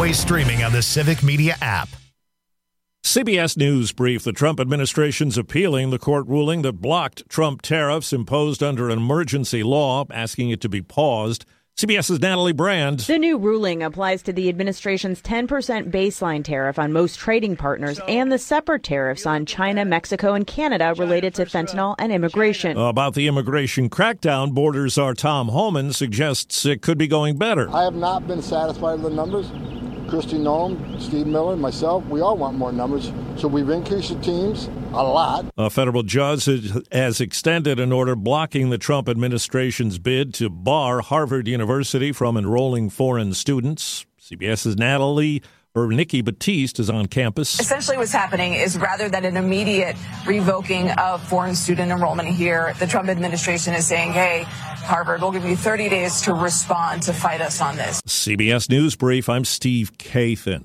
always streaming on the Civic Media app. CBS News brief. The Trump administration's appealing the court ruling that blocked Trump tariffs imposed under an emergency law, asking it to be paused. CBS's Natalie Brand. The new ruling applies to the administration's 10% baseline tariff on most trading partners and the separate tariffs on China, Mexico, and Canada related to fentanyl and immigration. About the immigration crackdown, Borders' Tom Homan suggests it could be going better. I have not been satisfied with the numbers. Kristi Noem, Steve Miller, myself, we all want more numbers. So we've increased the teams a lot. A federal judge has extended an order blocking the Trump administration's bid to bar Harvard University from enrolling foreign students. CBS's Nikki Battiste is on campus. Essentially what's happening is rather than an immediate revoking of foreign student enrollment here, the Trump administration is saying, hey, Harvard, we'll give you 30 days to respond, to fight us on this. CBS News Brief, I'm Steve Kathan.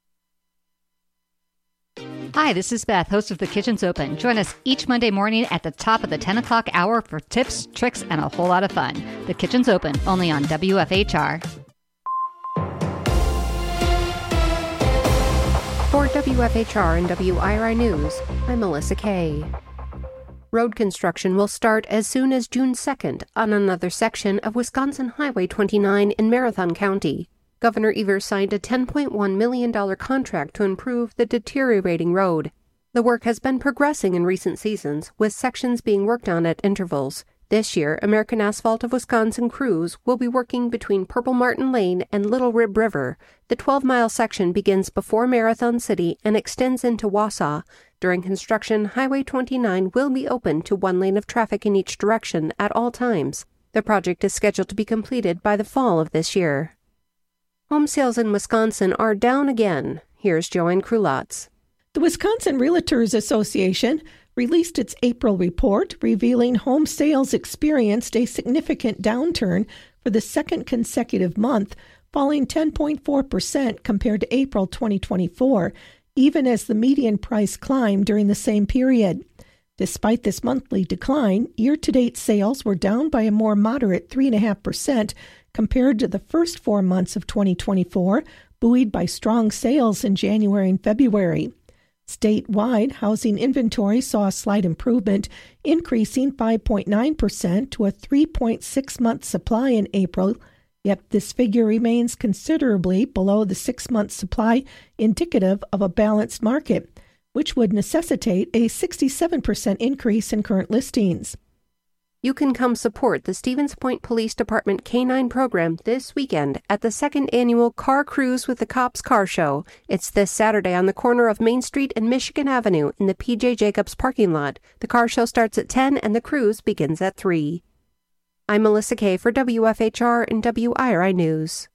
Hi, this is Beth, host of The Kitchen's Open. Join us each Monday morning at the top of the 10 o'clock hour for tips, tricks, and a whole lot of fun. The Kitchen's Open, only on WFHR. For WFHR and WIRI News, I'm Melissa Kay. Road construction will start as soon as June 2nd on another section of Wisconsin Highway 29 in Marathon County. Governor Evers signed a $10.1 million contract to improve the deteriorating road. The work has been progressing in recent seasons, with sections being worked on at intervals. This year, American Asphalt of Wisconsin crews will be working between Purple Martin Lane and Little Rib River. The 12-mile section begins before Marathon City and extends into Wausau. During construction, Highway 29 will be open to one lane of traffic in each direction at all times. The project is scheduled to be completed by the fall of this year. Home sales in Wisconsin are down again. Here's Joanne Krulotz. The Wisconsin Realtors Association released its April report, revealing home sales experienced a significant downturn for the second consecutive month, falling 10.4% compared to April 2024, even as the median price climbed during the same period. Despite this monthly decline, year-to-date sales were down by a more moderate 3.5% compared to the first 4 months of 2024, buoyed by strong sales in January and February. Statewide, housing inventory saw a slight improvement, increasing 5.9% to a 3.6-month supply in April, yet this figure remains considerably below the 6-month supply, indicative of a balanced market, which would necessitate a 67% increase in current listings. You can come support the Stevens Point Police Department K-9 program this weekend at the second annual Car Cruise with the Cops Car Show. It's this Saturday on the corner of Main Street and Michigan Avenue in the P.J. Jacobs parking lot. The car show starts at 10 and the cruise begins at 3. I'm Melissa Kay for WFHR and WIRI News.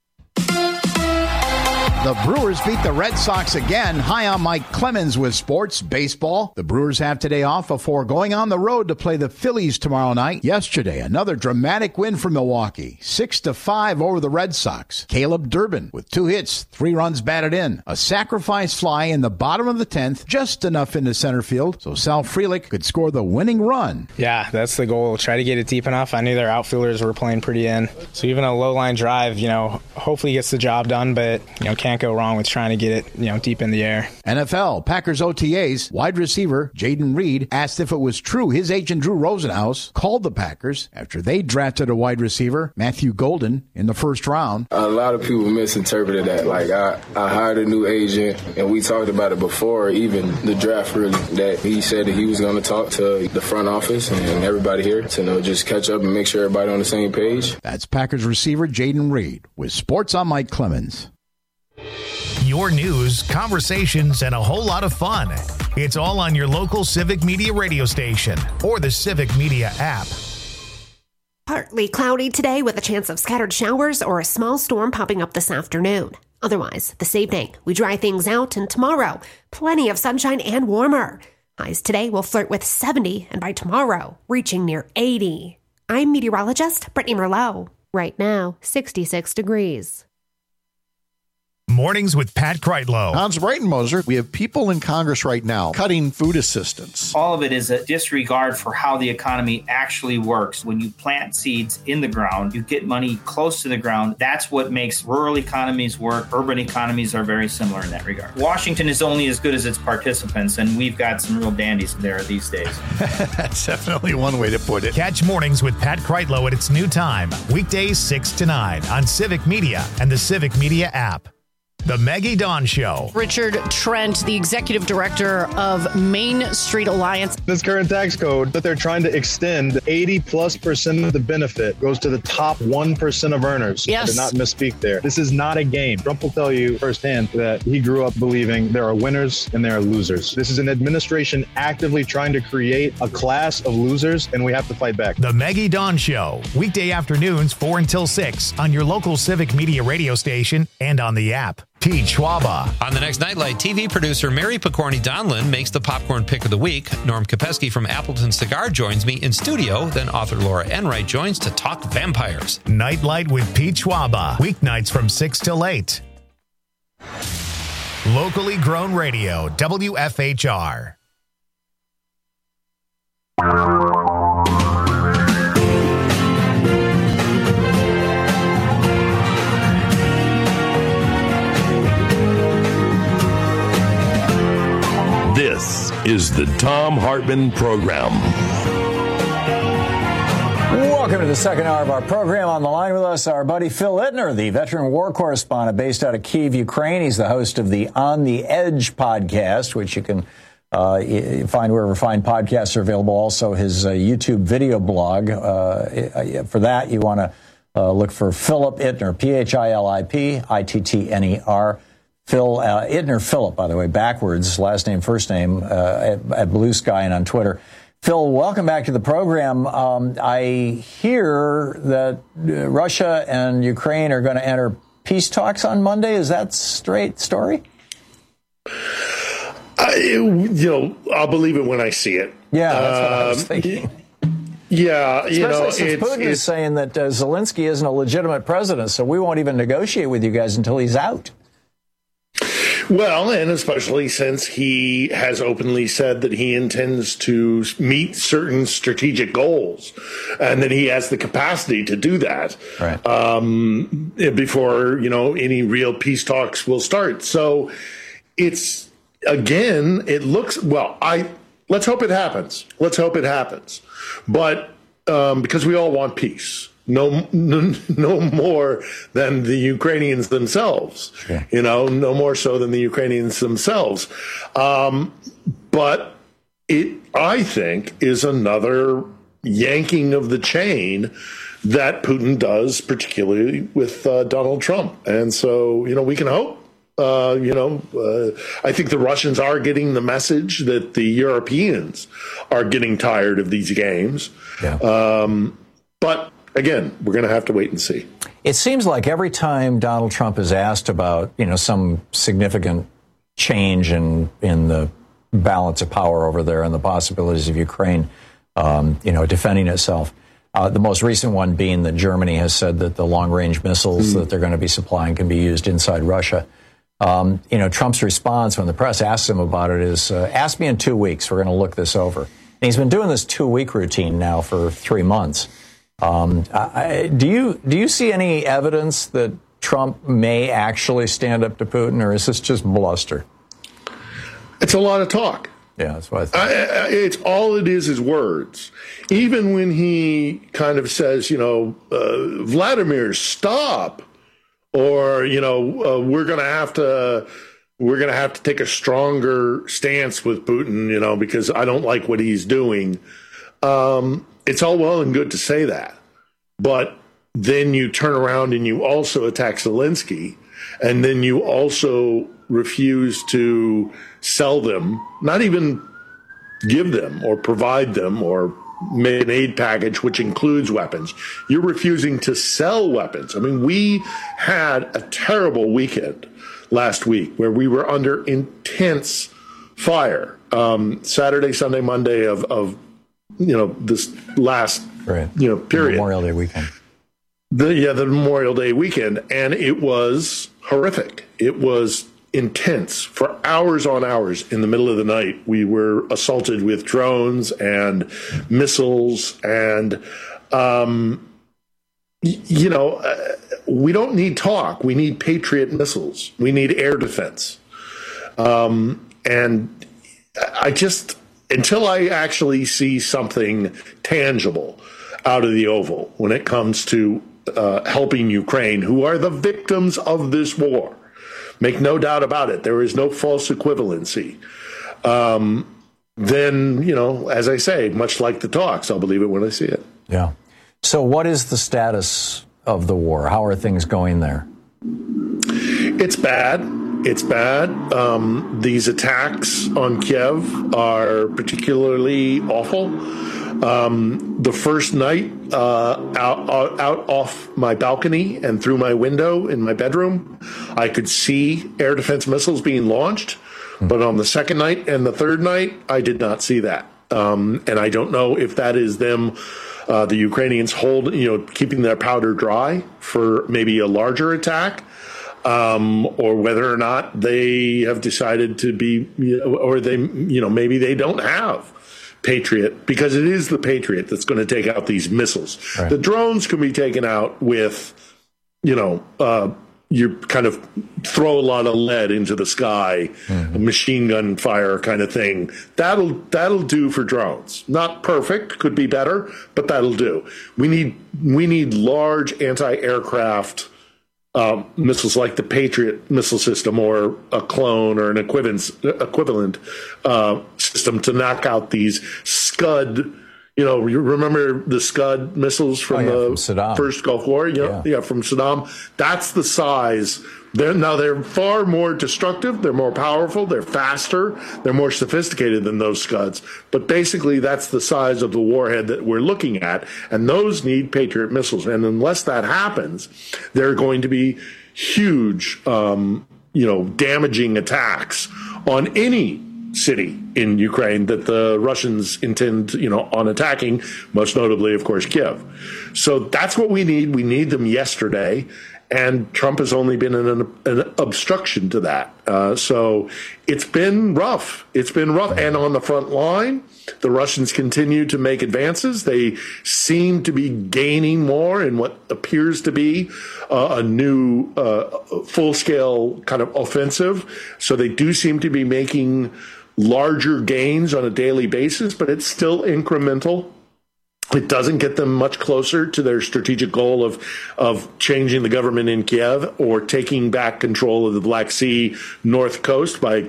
The Brewers beat the Red Sox again. Hi, I'm Mike Clemens with Sports Baseball. The Brewers have today off before going on the road to play the Phillies tomorrow night. Yesterday, another dramatic win for Milwaukee, 6-5 over the Red Sox. Caleb Durbin with 2 hits, 3 runs batted in. A sacrifice fly in the bottom of the 10th, just enough into center field, so Sal Frelick could score the winning run. Yeah, that's the goal. Try to get it deep enough. I knew their outfielders were playing pretty in. So even a low line drive, hopefully gets the job done, but, can't go wrong with trying to get it, deep in the air. NFL, Packers OTAs, wide receiver Jaden Reed asked if it was true his agent Drew Rosenhaus called the Packers after they drafted a wide receiver, Matthew Golden, in the first round. A lot of people misinterpreted that. I hired a new agent, and we talked about it before even the draft, really, that he said that he was going to talk to the front office and everybody here to just catch up and make sure everybody on the same page. That's Packers receiver Jaden Reed with Sports on Mike Clemens. Your news, conversations, and a whole lot of fun. It's all on your local Civic Media radio station or the Civic Media app. Partly cloudy today with a chance of scattered showers or a small storm popping up this afternoon. Otherwise, this evening, we dry things out, and tomorrow, plenty of sunshine and warmer. Highs today will flirt with 70, and by tomorrow, reaching near 80. I'm meteorologist Brittany Merlot. Right now, 66 degrees. Mornings with Pat Kreitlow. Hans Breitenmoser, we have people in Congress right now cutting food assistance. All of it is a disregard for how the economy actually works. When you plant seeds in the ground, you get money close to the ground. That's what makes rural economies work. Urban economies are very similar in that regard. Washington is only as good as its participants, and we've got some real dandies there these days. That's definitely one way to put it. Catch Mornings with Pat Kreitlow at its new time, weekdays 6 to 9 on Civic Media and the Civic Media app. The Maggie Dawn Show. Richard Trent, the executive director of Main Street Alliance. This current tax code that they're trying to extend, 80+% of the benefit goes to the top 1% of earners. Yes. I did not misspeak there. This is not a game. Trump will tell you firsthand that he grew up believing there are winners and there are losers. This is an administration actively trying to create a class of losers, and we have to fight back. The Maggie Dawn Show, weekday afternoons 4 until 6 on your local Civic Media radio station and on the app. Pete Schwaba. On the next Nightlight, TV producer Mary Picorni Donlin makes the popcorn pick of the week. Norm Kopeski from Appleton Cigar joins me in studio. Then author Laura Enright joins to talk vampires. Nightlight with Pete Schwaba. Weeknights from 6 till 8. Locally grown radio, WFHR. This is the Thom Hartmann Program. Welcome to the second hour of our program. On the line with us, our buddy Phil Ittner, the veteran war correspondent based out of Kyiv, Ukraine. He's the host of the On the Edge podcast, which you can find wherever fine podcasts are available. Also, his YouTube video blog. For that, you want to look for Philip Ittner, PhilipIttner. Phil Ittner Philip, by the way, backwards, last name, first name, at Blue Sky and on Twitter. Phil, welcome back to the program. I hear that Russia and Ukraine are going to enter peace talks on Monday. Is that straight story? I'll believe it when I see it. Yeah, that's what I was thinking. Yeah, especially since Putin is saying that Zelensky isn't a legitimate president, so we won't even negotiate with you guys until he's out. Well, and especially since he has openly said that he intends to meet certain strategic goals and that he has the capacity to do that before, any real peace talks will start. So it's, again, it looks, let's hope it happens. Let's hope it happens. But because we all want peace. No more than the Ukrainians themselves, no more so than the Ukrainians themselves. But it, I think, is another yanking of the chain that Putin does, particularly with Donald Trump. And so, we can hope. I think the Russians are getting the message that the Europeans are getting tired of these games. Yeah. But again, we're going to have to wait and see. It seems like every time Donald Trump is asked about, some significant change in the balance of power over there and the possibilities of Ukraine, defending itself. The most recent one being that Germany has said that the long-range missiles that they're going to be supplying can be used inside Russia. Trump's response when the press asks him about it is, ask me in 2 weeks. We're going to look this over. And he's been doing this 2-week routine now for 3 months. Do you see any evidence that Trump may actually stand up to Putin, or is this just bluster? It's a lot of talk. Yeah, that's what I think. It's all it is words. Even when he kind of says, Vladimir, stop, or we're going to have to take a stronger stance with Putin, because I don't like what he's doing. It's all well and good to say that, but then you turn around and you also attack Zelensky, and then you also refuse to sell them, not even give them or provide them or make an aid package, which includes weapons. You're refusing to sell weapons. I mean, we had a terrible weekend last week where we were under intense fire, Saturday, Sunday, Monday of this last, period. Memorial Day weekend. The Memorial Day weekend. And it was horrific. It was intense for hours on hours. In the middle of the night, we were assaulted with drones and missiles, and we don't need talk. We need Patriot missiles. We need air defense. And I just, until I actually see something tangible out of the Oval when it comes to helping Ukraine, who are the victims of this war, make no doubt about it, there is no false equivalency. Then, as I say, much like the talks, I'll believe it when I see it. Yeah. So what is the status of the war? How are things going there? It's bad. It's bad. These attacks on Kiev are particularly awful. The first night, out off my balcony and through my window in my bedroom, I could see air defense missiles being launched. But on the second night and the third night, I did not see that. And I don't know if that is them, the Ukrainians keeping their powder dry for maybe a larger attack. Or whether or not they have decided to be, or they, maybe they don't have Patriot, because it is the Patriot that's going to take out these missiles. Right. The drones can be taken out with, you kind of throw a lot of lead into the sky, a machine gun fire kind of thing. That'll do for drones. Not perfect, could be better, but that'll do. We need large anti-aircraft missiles like the Patriot missile system, or a clone or an equivalent system to knock out these Scud. You remember the Scud missiles from the first Gulf War? From Saddam. That's the size. They're far more destructive. They're more powerful. They're faster. They're more sophisticated than those Scuds. But basically, that's the size of the warhead that we're looking at. And those need Patriot missiles. And unless that happens, they're going to be huge, damaging attacks on any city in Ukraine that the Russians intend, on attacking, most notably, of course, Kiev. So that's what we need. We need them yesterday. And Trump has only been an obstruction to that. So it's been rough. It's been rough. And on the front line, the Russians continue to make advances. They seem to be gaining more in what appears to be a new full-scale kind of offensive. So they do seem to be making larger gains on a daily basis, but it's still incremental. It doesn't get them much closer to their strategic goal of changing the government in Kiev or taking back control of the Black Sea north coast by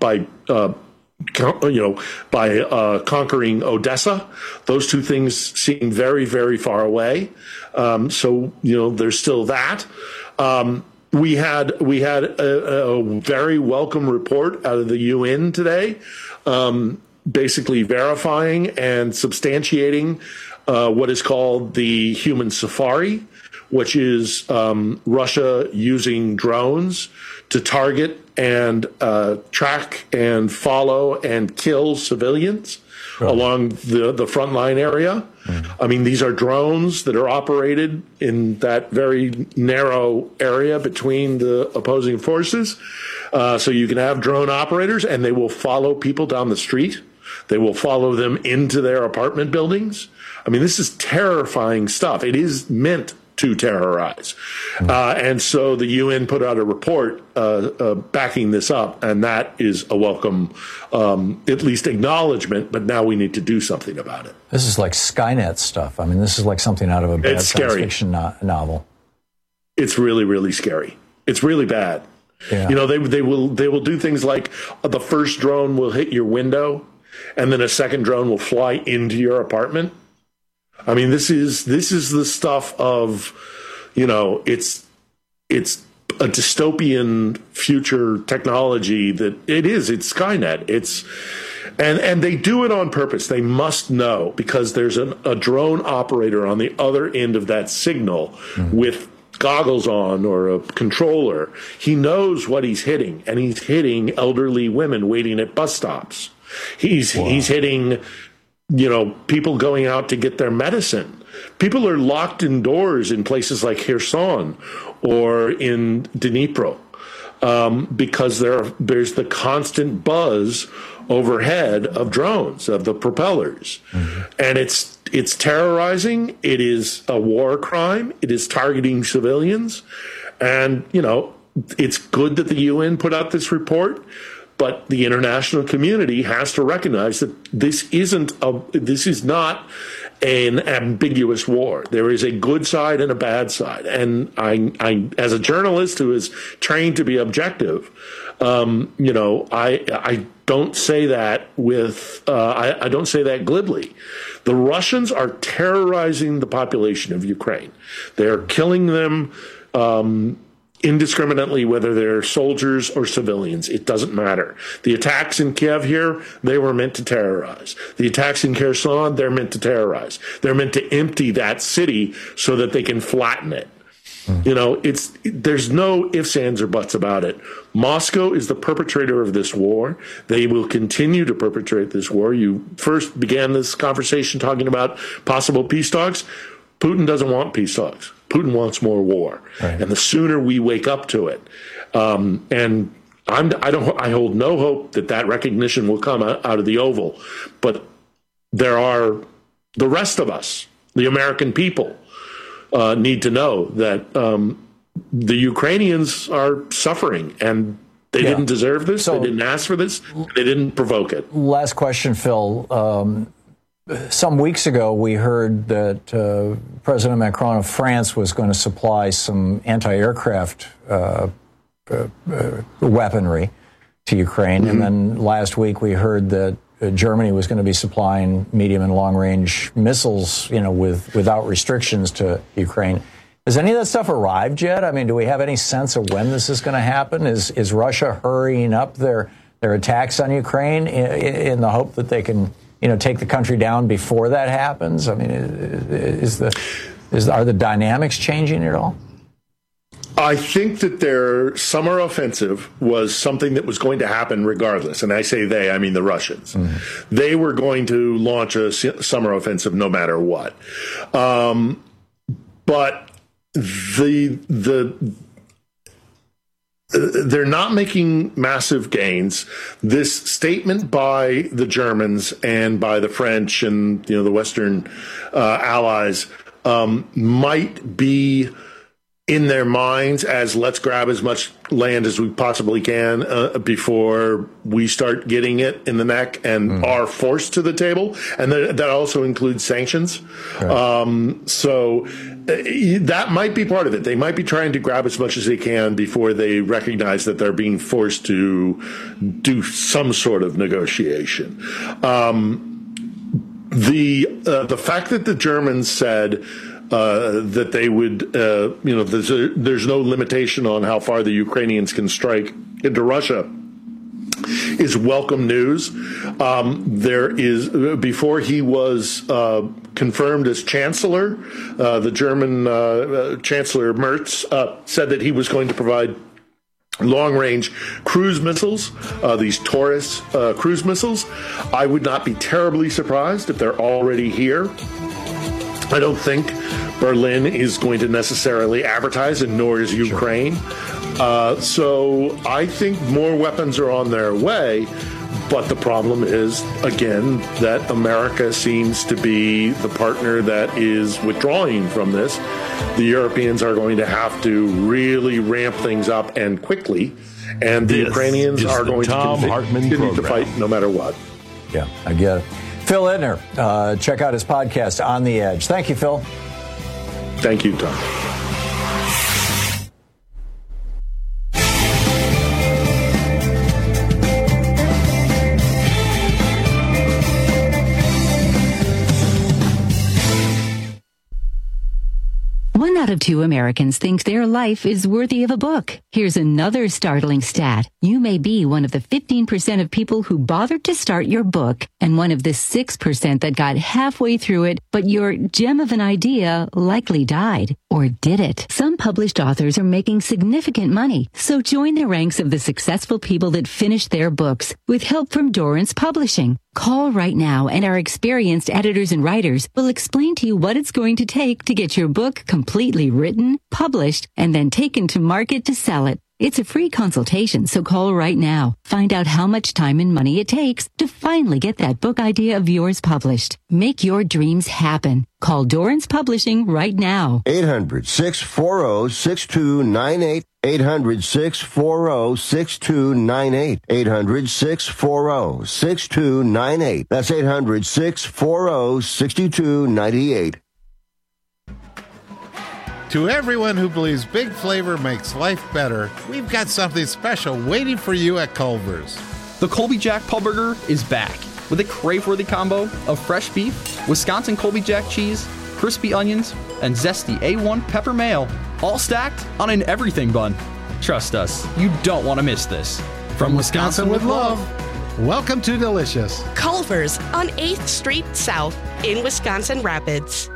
conquering Odessa. Those two things seem very, very far away. So there's still that. We had a very welcome report out of the UN today, basically verifying and substantiating what is called the human safari, which is Russia using drones to target and track and follow and kill civilians along the frontline area. I mean, these are drones that are operated in that very narrow area between the opposing forces. So you can have drone operators, and they will follow people down the street. They will follow them into their apartment buildings. I mean, this is terrifying stuff. It is meant to terrorize. And so the UN put out a report backing this up, and that is a welcome, at least acknowledgement, but now we need to do something about it. This is like Skynet stuff. I mean, this is like something out of a bad science fiction novel. It's really, really scary. It's really bad. Yeah. They will do things like the first drone will hit your window, and then a second drone will fly into your apartment. I mean, this is the stuff of, it's a dystopian future technology that it's Skynet. And they do it on purpose. They must know, because there's a drone operator on the other end of that signal with goggles on or a controller. He knows what he's hitting, and he's hitting elderly women waiting at bus stops. He's hitting, people going out to get their medicine. People are locked indoors in places like Kherson or in Dnipro. because there's the constant buzz overhead of drones, of the propellers. And it's terrorizing. It is a war crime. It is targeting civilians. And, it's good that the UN put out this report, but the international community has to recognize that this is not an ambiguous war. There is a good side and a bad side. And I as a journalist who is trained to be objective, I don't say that I don't say that glibly. The Russians are terrorizing the population of Ukraine. They're killing them indiscriminately, whether they're soldiers or civilians. It doesn't matter. The attacks in Kiev here, they were meant to terrorize. The attacks in Kherson, they're meant to terrorize. They're meant to empty that city so that they can flatten it. There's no ifs, ands, or buts about it. Moscow is the perpetrator of this war. They will continue to perpetrate this war. You first began this conversation talking about possible peace talks. Putin doesn't want peace talks. Putin wants more war. Right. And the sooner we wake up to it, and I hold no hope that recognition will come out of the Oval, but there are the rest of us, the American people, need to know that the Ukrainians are suffering, and they didn't deserve this. They didn't ask for this. They didn't provoke it. Last question, Phil. Some weeks ago, we heard that President Macron of France was going to supply some anti-aircraft weaponry to Ukraine. Mm-hmm. And then last week, we heard that Germany was going to be supplying medium and long-range missiles, without restrictions to Ukraine. Has any of that stuff arrived yet? I mean, do we have any sense of when this is going to happen? Is Russia hurrying up their attacks on Ukraine in the hope that they can take the country down before that happens? I mean, are the dynamics changing at all? I think that their summer offensive was something that was going to happen regardless. And I say they, I mean the Russians. Mm-hmm. They were going to launch a summer offensive no matter what. But they're not making massive gains. This statement by the Germans and by the French and the Western allies might be in their minds as let's grab as much land as we possibly can before we start getting it in the neck and are forced to the table. And that also includes sanctions. Right. So that might be part of it. They might be trying to grab as much as they can before they recognize that they're being forced to do some sort of negotiation. The fact that the Germans said that they would, there's no limitation on how far the Ukrainians can strike into Russia is welcome news. There is, before he was confirmed as chancellor, the German Chancellor Merz said that he was going to provide long-range cruise missiles, these Taurus cruise missiles. I would not be terribly surprised if they're already here. I don't think Berlin is going to necessarily advertise, and nor is Ukraine. So I think more weapons are on their way. But the problem is, again, that America seems to be the partner that is withdrawing from this. The Europeans are going to have to really ramp things up and quickly. And the Ukrainians are going to continue to fight no matter what. Yeah, I get it. Phil Edner, check out his podcast, On the Edge. Thank you, Phil. Thank you, Tom. One out of two Americans think their life is worthy of a book. Here's another startling stat. You may be one of the 15% of people who bothered to start your book and one of the 6% that got halfway through it, but your gem of an idea likely died. Or did it? Some published authors are making significant money, so join the ranks of the successful people that finished their books with help from Dorrance Publishing. Call right now and our experienced editors and writers will explain to you what it's going to take to get your book completely written, published, and then taken to market to sell it. It's a free consultation, so call right now. Find out how much time and money it takes to finally get that book idea of yours published. Make your dreams happen. Call Dorrance Publishing right now. 800-640-6298. 800-640-6298. 800-640-6298. That's 800-640-6298. To everyone who believes Big Flavor makes life better, we've got something special waiting for you at Culver's. The Colby Jack Pub Burger is back with a crave-worthy combo of fresh beef, Wisconsin Colby Jack cheese, crispy onions, and zesty A1 pepper mayo, all stacked on an everything bun. Trust us, you don't want to miss this. From Wisconsin with love, welcome to Delicious. Culver's on 8th Street South in Wisconsin Rapids.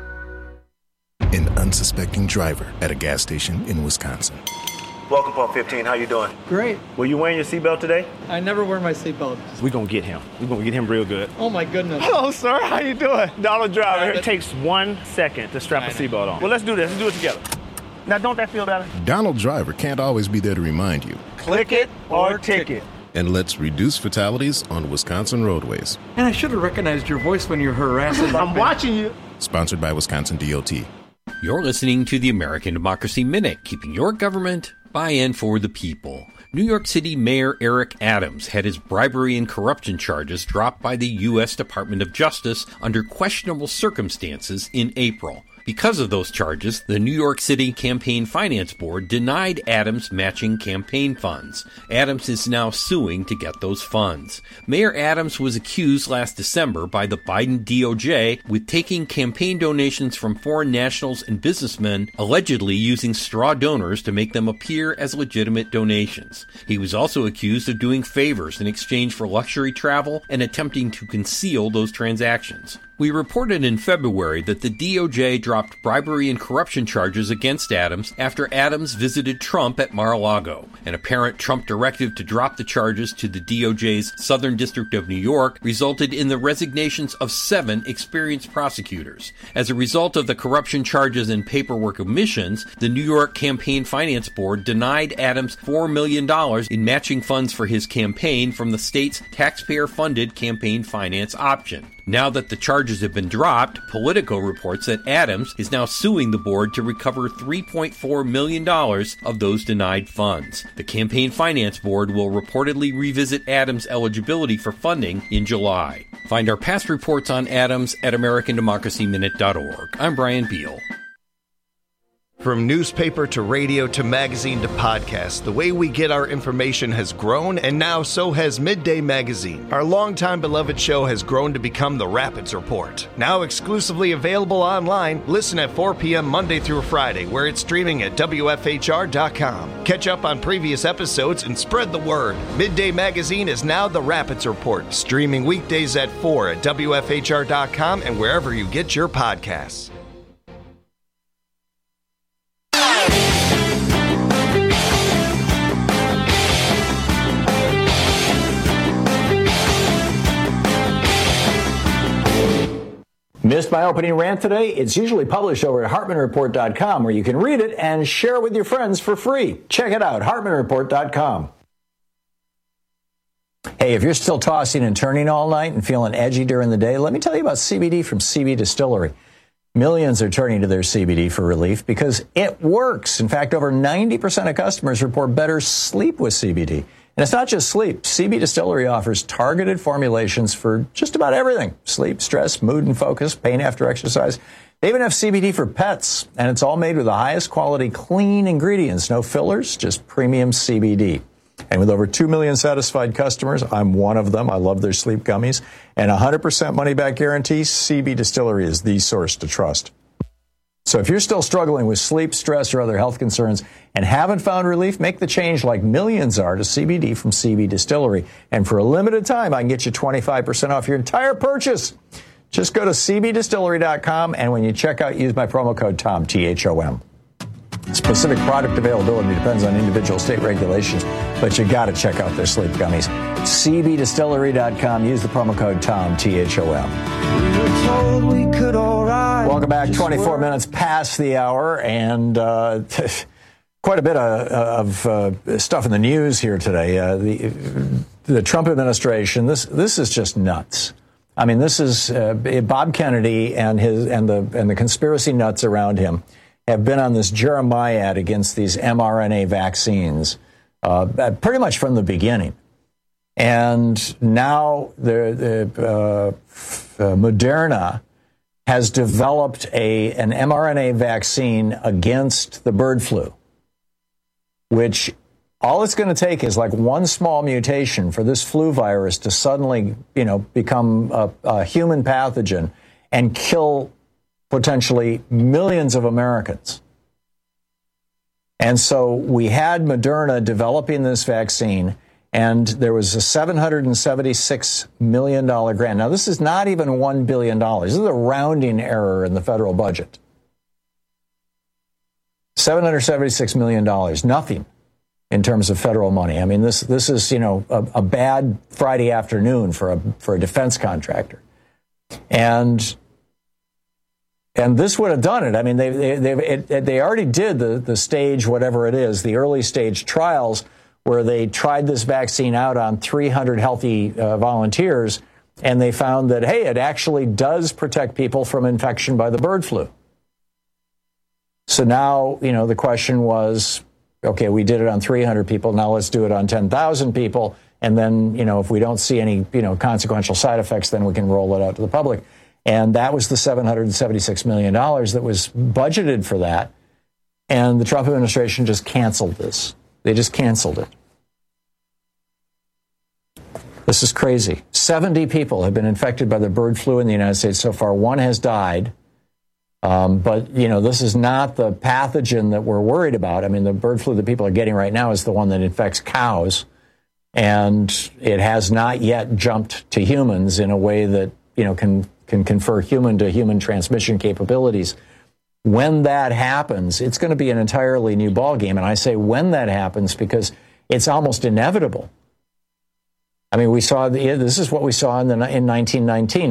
An unsuspecting driver at a gas station in Wisconsin. Welcome, Pump 15. How you doing? Great. Were you wearing your seatbelt today? I never wear my seatbelt. We're going to get him. We're going to get him real good. Oh, my goodness. Hello, sir. How you doing? Donald Driver. It takes 1 second to strap a seatbelt on. Well, let's do this. Let's do it together. Now, don't that feel better? Donald Driver can't always be there to remind you. Click it or ticket. And let's reduce fatalities on Wisconsin roadways. And I should have recognized your voice when you're harassing. I'm watching you. Sponsored by Wisconsin DOT. You're listening to the American Democracy Minute, keeping your government by and for the people. New York City Mayor Eric Adams had his bribery and corruption charges dropped by the U.S. Department of Justice under questionable circumstances in April. Because of those charges, the New York City Campaign Finance Board denied Adams matching campaign funds. Adams is now suing to get those funds. Mayor Adams was accused last December by the Biden DOJ with taking campaign donations from foreign nationals and businessmen, allegedly using straw donors to make them appear as legitimate donations. He was also accused of doing favors in exchange for luxury travel and attempting to conceal those transactions. We reported in February that the DOJ dropped bribery and corruption charges against Adams after Adams visited Trump at Mar-a-Lago. An apparent Trump directive to drop the charges to the DOJ's Southern District of New York resulted in the resignations of 7 experienced prosecutors. As a result of the corruption charges and paperwork omissions, the New York Campaign Finance Board denied Adams $4 million in matching funds for his campaign from the state's taxpayer-funded campaign finance option. Now that the charges have been dropped, Politico reports that Adams is now suing the board to recover $3.4 million of those denied funds. The Campaign Finance Board will reportedly revisit Adams' eligibility for funding in July. Find our past reports on Adams at AmericanDemocracyMinute.org. I'm Brian Beal. From newspaper to radio to magazine to podcast, the way we get our information has grown, and now so has Midday Magazine. Our longtime beloved show has grown to become the Rapids Report. Now exclusively available online, listen at 4 p.m. Monday through Friday, where it's streaming at WFHR.com. Catch up on previous episodes and spread the word. Midday Magazine is now the Rapids Report, streaming weekdays at 4 at WFHR.com and wherever you get your podcasts. Missed my opening rant today? It's usually published over at HartmanReport.com, where you can read it and share it with your friends for free. Check it out, HartmanReport.com. Hey, if you're still tossing and turning all night and feeling edgy during the day, let me tell you about CBD from CB Distillery. Millions are turning to their CBD for relief because it works. In fact, over 90% of customers report better sleep with CBD. And it's not just sleep. CB Distillery offers targeted formulations for just about everything. Sleep, stress, mood and focus, pain after exercise. They even have CBD for pets. And it's all made with the highest quality, clean ingredients. No fillers, just premium CBD. And with over 2 million satisfied customers, I'm one of them. I love their sleep gummies. And 100% money-back guarantee, CB Distillery is the source to trust. So if you're still struggling with sleep, stress, or other health concerns and haven't found relief, make the change like millions are to CBD from CB Distillery. And for a limited time, I can get you 25% off your entire purchase. Just go to cbdistillery.com, and when you check out, use my promo code TOM, T-H-O-M. Specific product availability depends on individual state regulations, but you got to check out their sleep gummies. cbdistillery.com. Use the promo code TOM, T-H-O-M. Welcome back. 24 minutes past the hour, and quite a bit of stuff in the news here today. The Trump administration. This is just nuts. I mean, this is Bob Kennedy and the conspiracy nuts around him have been on this jeremiad against these mRNA vaccines pretty much from the beginning. And now Moderna has developed an mRNA vaccine against the bird flu, which all it's going to take is like one small mutation for this flu virus to suddenly, become a human pathogen and kill potentially millions of Americans. And so we had Moderna developing this vaccine, and there was a $776 million grant. Now, this is not even $1 billion. This is a rounding error in the federal budget. $776 million, nothing in terms of federal money. I mean, this is, a bad Friday afternoon for a defense contractor. And this would have done it. I mean, they already did the stage, whatever it is, the early stage trials where they tried this vaccine out on 300 healthy volunteers, and they found that, hey, it actually does protect people from infection by the bird flu. So now, the question was, okay, we did it on 300 people. Now let's do it on 10,000 people. And then, if we don't see any, consequential side effects, then we can roll it out to the public. And that was the $776 million that was budgeted for that. And the Trump administration just canceled this. They just canceled it. This is crazy. 70 people have been infected by the bird flu in the United States so far. One has died. But, this is not the pathogen that we're worried about. I mean, the bird flu that people are getting right now is the one that infects cows. And it has not yet jumped to humans in a way that, can confer human-to-human transmission capabilities. When that happens, it's going to be an entirely new ballgame. And I say when that happens because it's almost inevitable. I mean, this is what we saw in 1918,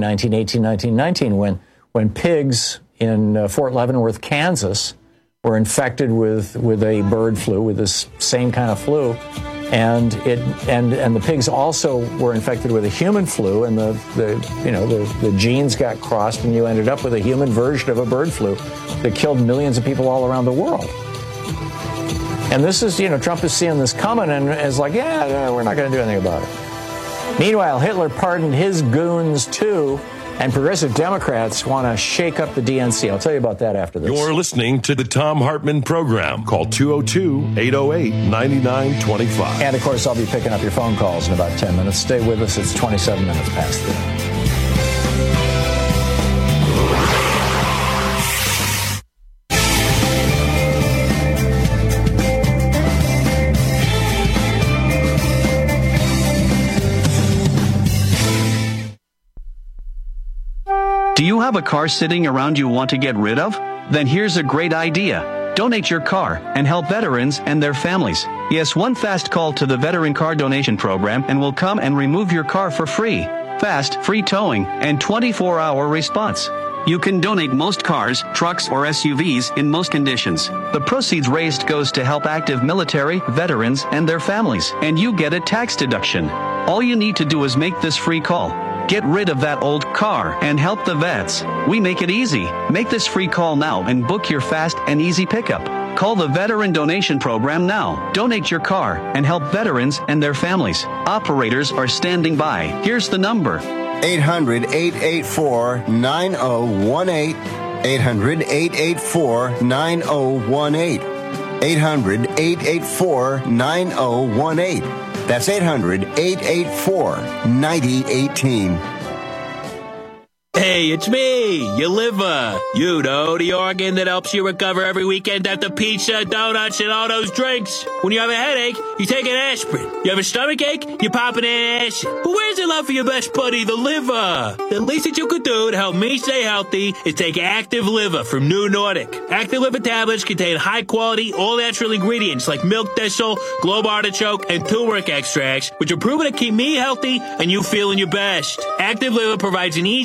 1919, when pigs in Fort Leavenworth, Kansas, were infected with a bird flu, with this same kind of flu, and the pigs also were infected with a human flu, and the genes got crossed, and you ended up with a human version of a bird flu that killed millions of people all around the world. And this is, Trump is seeing this coming and is like, yeah, we're not going to do anything about it. Meanwhile, Hitler pardoned his goons too. And progressive Democrats want to shake up the DNC. I'll tell you about that after this. You're listening to the Thom Hartmann Program. Call 202-808-9925. And, of course, I'll be picking up your phone calls in about 10 minutes. Stay with us. It's 27 minutes past the hour. Do you have a car sitting around you want to get rid of? Then here's a great idea. Donate your car and help veterans and their families. Yes, one fast call to the Veteran Car Donation Program and we'll come and remove your car for free. Fast, free towing, and 24-hour response. You can donate most cars, trucks, or SUVs in most conditions. The proceeds raised goes to help active military, veterans, and their families, and you get a tax deduction. All you need to do is make this free call. Get rid of that old car and help the vets. We make it easy. Make this free call now and book your fast and easy pickup. Call the Veteran Donation Program now. Donate your car and help veterans and their families. Operators are standing by. Here's the number. 800-884-9018. 800-884-9018. 800-884-9018. That's 800-884-9018. Hey, it's me, your liver. You know, the organ that helps you recover every weekend after pizza, donuts, and all those drinks. When you have a headache, you take an aspirin. You have a stomach ache, you pop an acid. But where's the love for your best buddy, the liver? The least that you could do to help me stay healthy is take Active Liver from New Nordic. Active Liver tablets contain high-quality, all-natural ingredients like milk thistle, globe artichoke, and turmeric extracts, which are proven to keep me healthy and you feeling your best. Active Liver provides an easy daily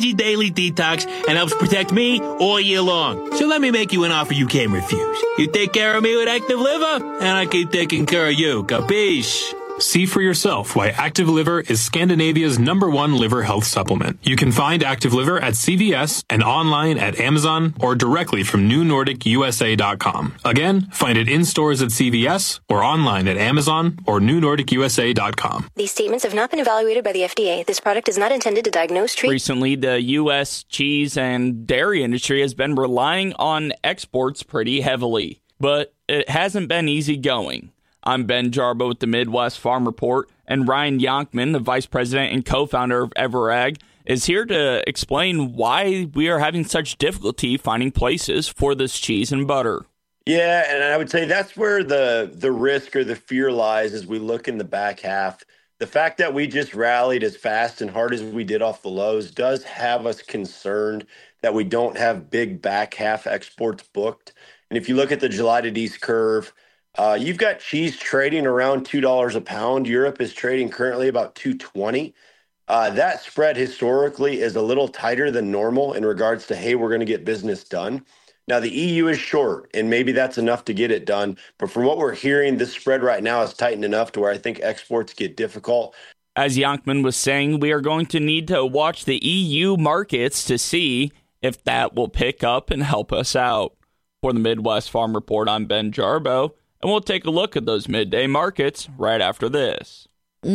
instantly detox and helps protect me all year long. So let me make you an offer you can't refuse. You take care of me with Active Liver, and I keep taking care of you. Capiche? See for yourself why Active Liver is Scandinavia's #1 liver health supplement. You can find Active Liver at CVS and online at Amazon or directly from NewNordicUSA.com. Again, find it in stores at CVS or online at Amazon or NewNordicUSA.com. These statements have not been evaluated by the FDA. This product is not intended to diagnose, treat. Recently, the U.S. cheese and dairy industry has been relying on exports pretty heavily, but it hasn't been easy going. I'm Ben Jarbo with the Midwest Farm Report, and Ryan Yonkman, the vice president and co-founder of Everag, is here to explain why we are having such difficulty finding places for this cheese and butter. Yeah, and I would say that's where the risk or the fear lies as we look in the back half. The fact that we just rallied as fast and hard as we did off the lows does have us concerned that we don't have big back half exports booked. And if you look at the July to Dec curve, you've got cheese trading around $2 a pound. Europe is trading currently about $2.20. That spread historically is a little tighter than normal in regards to, hey, we're going to get business done. Now, the EU is short, and maybe that's enough to get it done. But from what we're hearing, this spread right now is tightened enough to where I think exports get difficult. As Yonkman was saying, we are going to need to watch the EU markets to see if that will pick up and help us out. For the Midwest Farm Report, I'm Ben Jarbo. And we'll take a look at those midday markets right after this.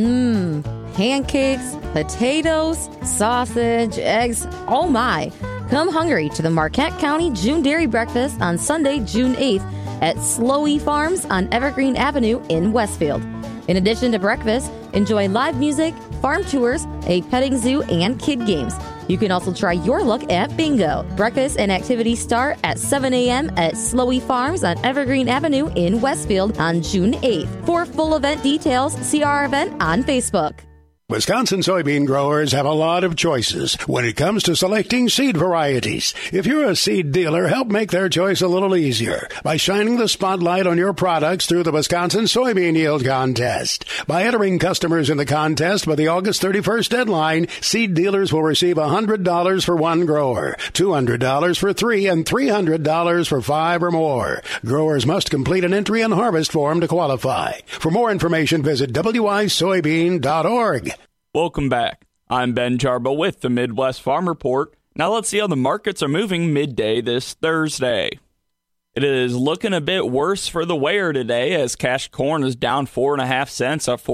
Pancakes, potatoes, sausage, eggs, oh my. Come hungry to the Marquette County June Dairy Breakfast on Sunday, June 8th at Slowey Farms on Evergreen Avenue in Westfield. In addition to breakfast, enjoy live music, farm tours, a petting zoo, and kid games. You can also try your luck at bingo. Breakfast and activities start at 7 a.m. at Slowey Farms on Evergreen Avenue in Westfield on June 8th. For full event details, see our event on Facebook. Wisconsin soybean growers have a lot of choices when it comes to selecting seed varieties. If you're a seed dealer, help make their choice a little easier by shining the spotlight on your products through the Wisconsin Soybean Yield Contest. By entering customers in the contest by the August 31st deadline, seed dealers will receive $100 for one grower, $200 for 3, and $300 for 5 or more. Growers must complete an entry and harvest form to qualify. For more information, visit wisoybean.org. Welcome back. I'm Ben Jarbo with the Midwest Farm Report. Now let's see how the markets are moving midday this Thursday. It is looking a bit worse for the weigher today as cash corn is down 4.5 cents at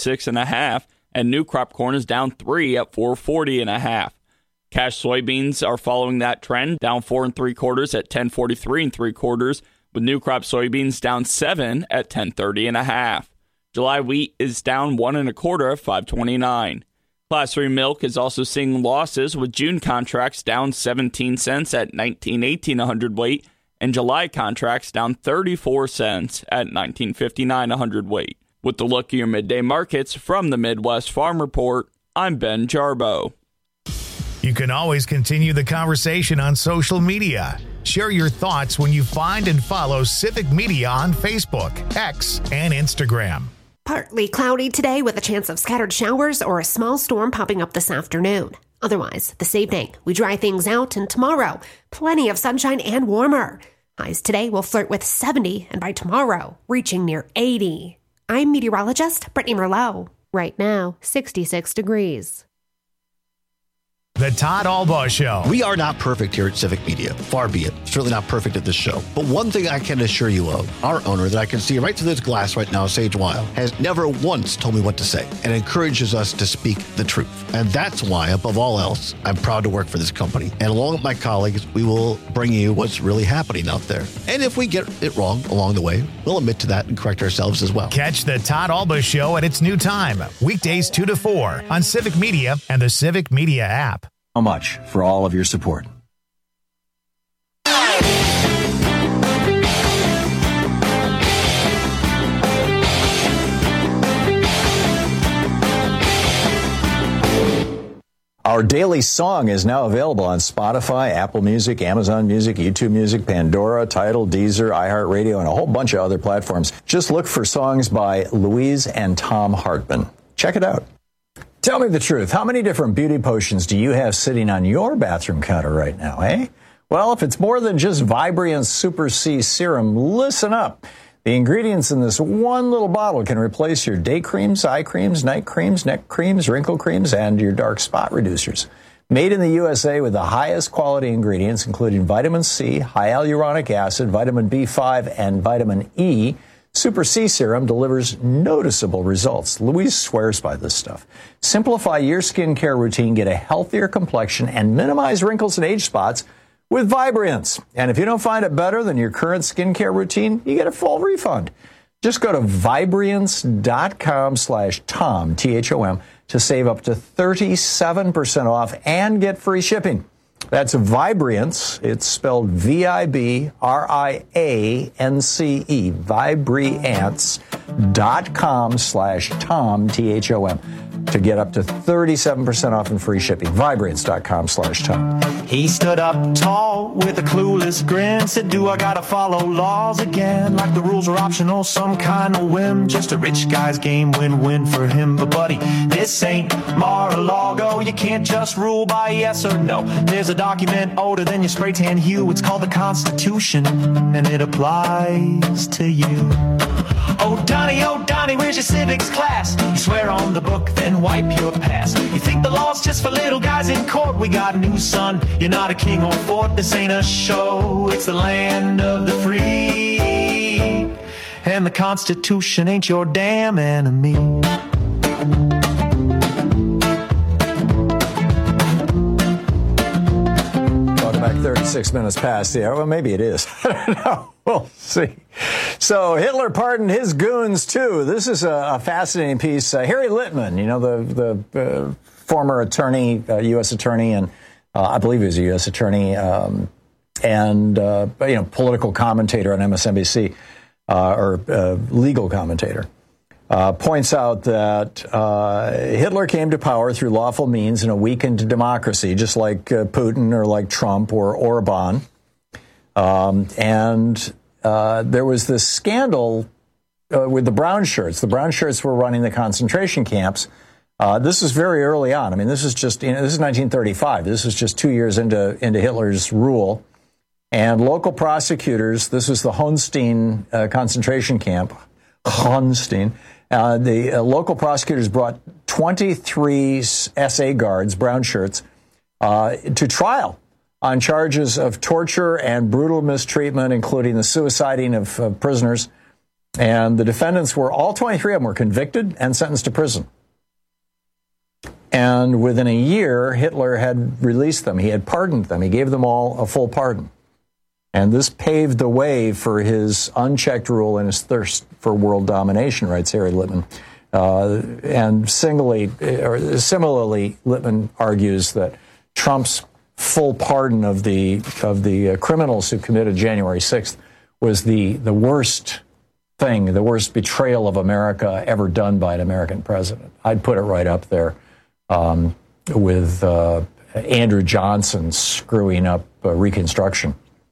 446.5, and new crop corn is down 3 at 440.5. Cash soybeans are following that trend, down 4 3/4 at 1043 3/4, with new crop soybeans down 7 at 1030.5. July wheat is down 1 1/4 at 529. Class 3 milk is also seeing losses, with June contracts down 17 cents at 19.18 a hundredweight, and July contracts down 34 cents at 19.59 a hundredweight. With the look at your midday markets from the Midwest Farm Report, I'm Ben Jarbo. You can always continue the conversation on social media. Share your thoughts when you find and follow Civic Media on Facebook, X, and Instagram. Partly cloudy today with a chance of scattered showers or a small storm popping up this afternoon. Otherwise, this evening, we dry things out, and tomorrow, plenty of sunshine and warmer. Highs today will flirt with 70, and by tomorrow, reaching near 80. I'm meteorologist Brittany Merlot. Right now, 66 degrees. The Todd Albaugh Show. We are not perfect here at Civic Media. Far be it. Certainly not perfect at this show. But one thing I can assure you of, our owner that I can see right through this glass right now, Sage Weil, has never once told me what to say and encourages us to speak the truth. And that's why, above all else, I'm proud to work for this company. And along with my colleagues, we will bring you what's really happening out there. And if we get it wrong along the way, we'll admit to that and correct ourselves as well. Catch the Todd Albaugh Show at its new time, weekdays 2 to 4 on Civic Media and the Civic Media app. So much for all of your support. Our daily song is now available on Spotify, Apple Music, Amazon Music, YouTube Music, Pandora, Tidal, Deezer, iHeartRadio, and a whole bunch of other platforms. Just look for songs by Louise and Tom Hartman. Check it out. Tell me the truth. How many different beauty potions do you have sitting on your bathroom counter right now, eh? Well, if it's more than just Vibriance Super C Serum, listen up. The ingredients in this one little bottle can replace your day creams, eye creams, night creams, neck creams, wrinkle creams, and your dark spot reducers. Made in the USA with the highest quality ingredients, including vitamin C, high hyaluronic acid, vitamin B5, and vitamin E, Super C Serum delivers noticeable results. Louise swears by this stuff. Simplify your skincare routine, get a healthier complexion, and minimize wrinkles and age spots with Vibriance. And if you don't find it better than your current skincare routine, you get a full refund. Just go to Vibriance.com/Tom, T-H-O-M, to save up to 37% off and get free shipping. That's Vibriance. It's spelled Vibriance, Vibriance.com/Tom, T-H-O-M, to get up to 37% off and free shipping. Vibriance.com/Tom. He stood up tall with a clueless grin, said, do I gotta follow laws again? Like the rules are optional, some kind of whim. Just a rich guy's game, win-win for him. But buddy, this ain't Mar-a-Lago. You can't just rule by yes or no. There's a document older than your spray tan hue. It's called the Constitution, and it applies to you. Oh Donnie, where's your civics class? You swear on the book, then wipe your past. You think the law's just for little guys in court? We got news, son. You're not a king or fort. This ain't a show. It's the land of the free. And the Constitution ain't your damn enemy. Welcome back. 36 minutes past the hour. Well, maybe it is. I don't know. We'll see. So Hitler pardoned his goons, too. This is a fascinating piece. Harry Litman, you know, the former attorney, U.S. attorney, and I believe he was a U.S. attorney, and political commentator on MSNBC, or legal commentator, points out that Hitler came to power through lawful means in a weakened democracy, just like Putin or like Trump or Orban. And there was this scandal with the brown shirts. The brown shirts were running the concentration camps. This is very early on. I mean, this is just, this is 1935. This is just 2 years into Hitler's rule. And local prosecutors, this was the Hohenstein concentration camp, Hohenstein. The local prosecutors brought 23 SA guards, brown shirts, to trial on charges of torture and brutal mistreatment, including the suiciding of prisoners. And the defendants were, all 23 of them were convicted and sentenced to prison. And within a year, Hitler had released them. He had pardoned them. He gave them all a full pardon. And this paved the way for his unchecked rule and his thirst for world domination, writes Harry Litman. And similarly, Litman argues that Trump's full pardon of the criminals who committed January 6th was the worst thing, the worst betrayal of America ever done by an American president. I'd put it right up there with Andrew Johnson screwing up Reconstruction.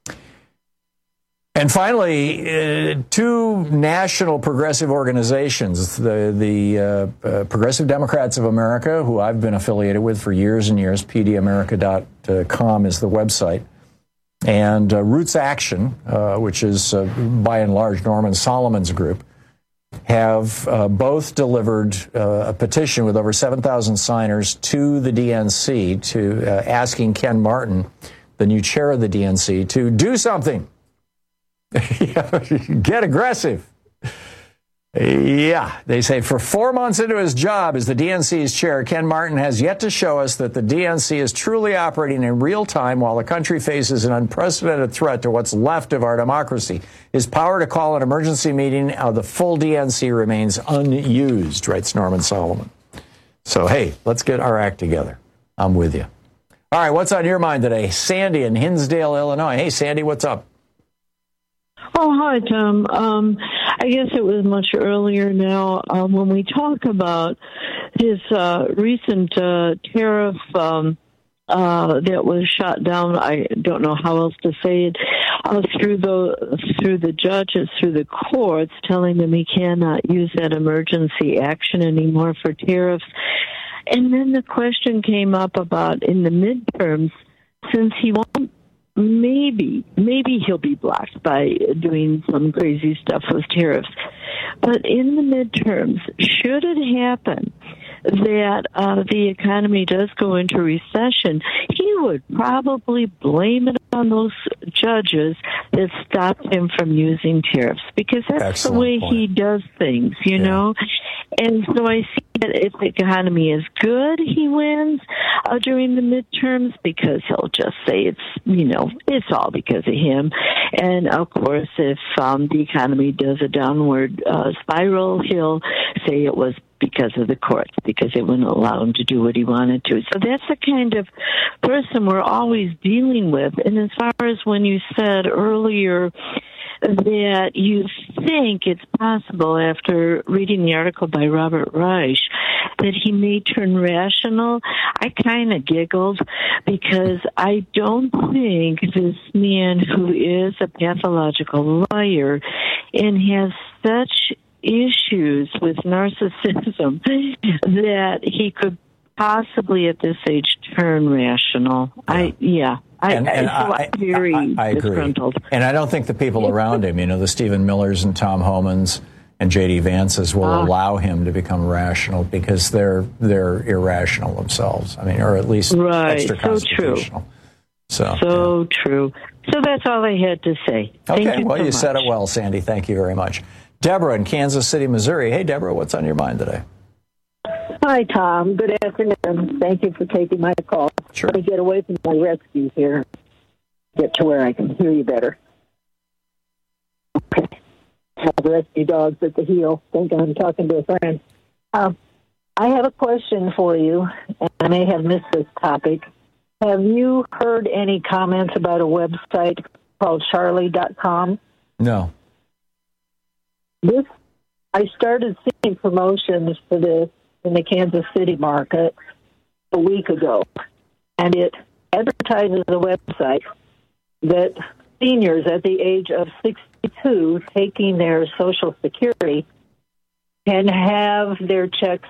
And finally, two national progressive organizations, the Progressive Democrats of America, who I've been affiliated with for years and years, pdamerica.com is the website, and Roots Action, which is by and large Norman Solomon's group, have both delivered a petition with over 7,000 signers to the DNC to asking Ken Martin, the new chair of the DNC, to do something. Get aggressive. Yeah, they say for 4 months into his job as the DNC's chair, Ken Martin has yet to show us that the DNC is truly operating in real time while the country faces an unprecedented threat to what's left of our democracy. His power to call an emergency meeting of the full DNC remains unused, writes Norman Solomon. So, hey, let's get our act together. I'm with you. All right, what's on your mind today? Sandy in Hinsdale, Illinois. Hey, Sandy, what's up? Oh, hi, Tom. I guess it was much earlier now when we talk about his recent tariff that was shot down. I don't know how else to say it. Through the judges, through the courts, telling them he cannot use that emergency action anymore for tariffs. And then the question came up about in the midterms, since he won't, maybe he'll be blocked by doing some crazy stuff with tariffs. But in the midterms, should it happen that the economy does go into recession, he would probably blame it on those judges that stopped him from using tariffs, because that's Excellent the way point. he does things, you know? And so I see that if the economy is good, he wins during the midterms, because he'll just say it's all because of him. And of course, if the economy does a downward spiral, he'll say it was because of the courts, because it wouldn't allow him to do what he wanted to. So that's the kind of person we're always dealing with. And as far as when you said earlier that you think it's possible, after reading the article by Robert Reich, that he may turn rational, I kind of giggled, because I don't think this man, who is a pathological liar and has such issues with narcissism, that he could possibly at this age turn rational. I'm very I agree. disgruntled. And I don't think the people around him, the Stephen Millers and Tom Homans and J.D. Vances, will allow him to become rational, because they're irrational themselves. I mean, or at least extra constitutional. So true. So that's all I had to say. Okay, Thank you so said much. it well, Sandy. Thank you very much. Deborah in Kansas City, Missouri. Hey, Deborah, what's on your mind today? Hi, Tom. Good afternoon. Thank you for taking my call. Sure. Let me get away from my rescue here, get to where I can hear you better. Okay. Have rescue dogs at the heel. Think I'm talking to a friend. I have a question for you, and I may have missed this topic. Have you heard any comments about a website called Charlie.com? No. I started seeing promotions for this in the Kansas City market a week ago, and it advertises a website that seniors at the age of 62 taking their Social Security can have their checks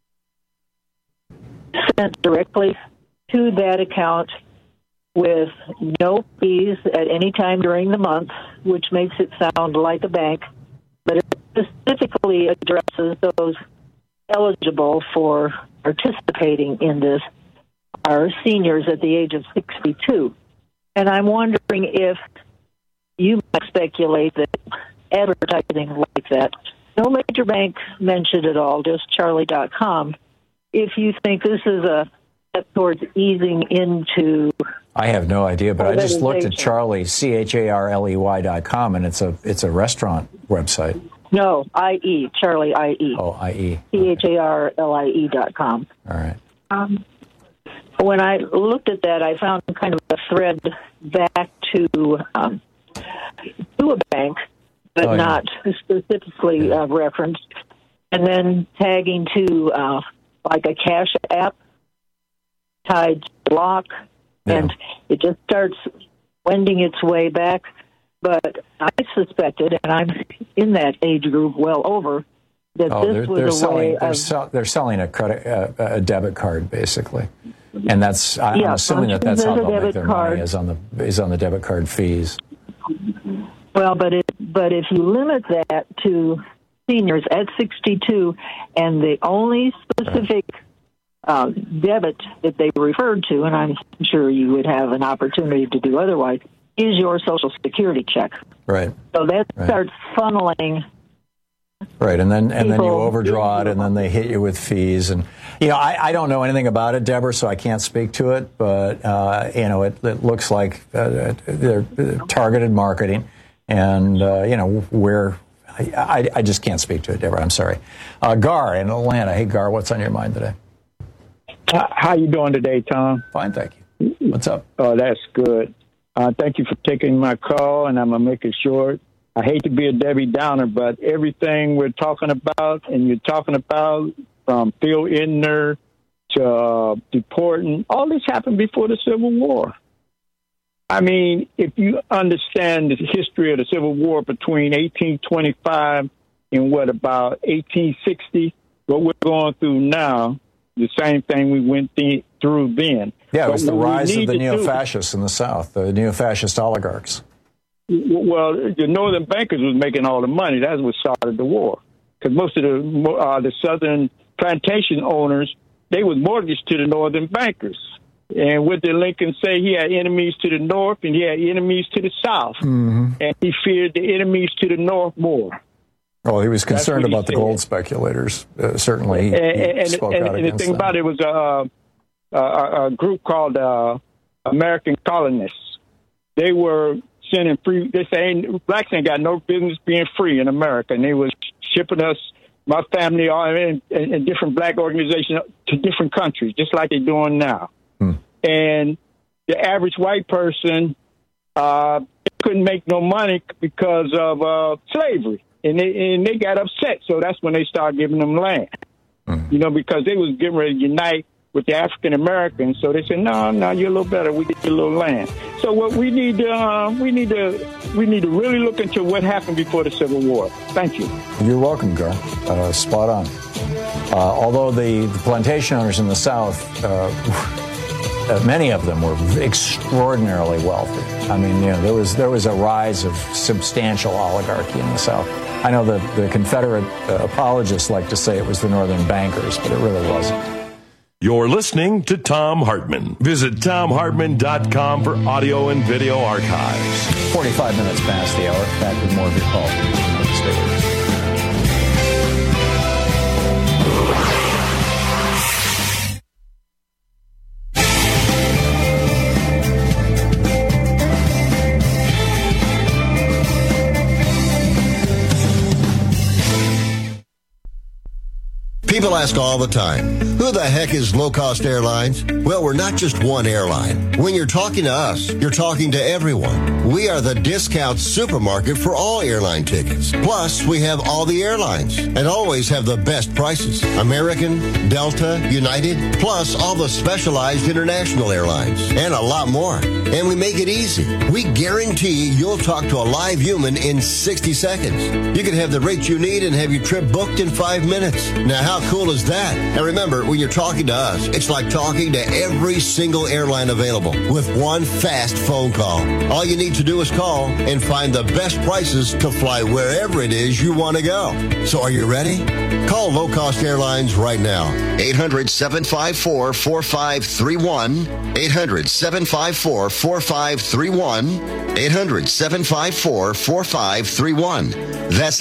sent directly to that account with no fees at any time during the month, which makes it sound like a bank, but it specifically addresses those eligible for participating in this are seniors at the age of 62. And I'm wondering if you might speculate that advertising like that, no major bank mentioned at all, just Charlie.com, if you think this is a step towards easing into... I have no idea, but I just looked at Charlie, CHARLEY.com, and it's a restaurant website. No, IE, Charlie IE. Oh, IE. CHARLIE.com. All right. When I looked at that, I found kind of a thread back to a bank, but not specifically referenced, and then tagging to like a cash app tied to block, and it just starts wending its way back. But I suspected, and I'm in that age group well over, that this was a way of... They're selling a debit card, basically. And that's I'm assuming that's how they'll make their money, is on the debit card fees. Well, but if you limit that to seniors at 62, and the only specific debit that they referred to, and I'm sure you would have an opportunity to do otherwise, is your Social Security check. Right. So that starts funneling. Right, and then you overdraw it, and then they hit you with fees, and I don't know anything about it, Deborah, so I can't speak to it. But it looks like they're targeted marketing, and I just can't speak to it, Deborah. I'm sorry. Gar in Atlanta. Hey, Gar, what's on your mind today? How you doing today, Tom? Fine, thank you. What's up? Oh, that's good. Thank you for taking my call, and I'm going to make it short. I hate to be a Debbie Downer, but everything we're talking about, and you're talking about, from Phil Idner to deporting, all this happened before the Civil War. I mean, if you understand the history of the Civil War between 1825 and about 1860, what we're going through now, the same thing we went through then. Yeah, it was the rise of the neo-fascists in the South, the neo-fascist oligarchs. Well, the northern bankers was making all the money. That's what started the war. Because most of the southern plantation owners, they was mortgaged to the northern bankers. And what did Lincoln say? He had enemies to the north and he had enemies to the south. Mm-hmm. And he feared the enemies to the north more. Well, he was concerned about the gold speculators. Certainly, he spoke out against them. And the thing about it was a group called American Colonists. They were sending free. They say blacks ain't got no business being free in America, and they was shipping us, my family, and different black organizations to different countries, just like they're doing now. And the average white person couldn't make no money because of slavery, and they got upset. So that's when they started giving them land, because they was getting ready to unite with the African Americans. So they said, no, you're a little better. We get you a little land. So what we need to really look into what happened before the Civil War. Thank you. You're welcome, Gar. Spot on. Although the plantation owners in the South, many of them were extraordinarily wealthy. I mean, there was a rise of substantial oligarchy in the South. I know that the Confederate apologists like to say it was the northern bankers, but it really wasn't. You're listening to Thom Hartmann. Visit ThomHartmann.com for audio and video archives. 45 minutes past the hour. Back with more of your calls. Stay with us. People ask all the time, who the heck is Low Cost Airlines? Well, we're not just one airline. When you're talking to us, you're talking to everyone. We are the discount supermarket for all airline tickets. Plus, we have all the airlines and always have the best prices. American, Delta, United, plus all the specialized international airlines and a lot more. And we make it easy. We guarantee you'll talk to a live human in 60 seconds. You can have the rate you need and have your trip booked in 5 minutes. Now, how cool is that? And remember, when you're talking to us, it's like talking to every single airline available with one fast phone call. All you need to do is call and find the best prices to fly wherever it is you want to go. So are you ready? Call Low Cost Airlines right now. 800-754-4531. 800-754-4531. 800-754-4531. That's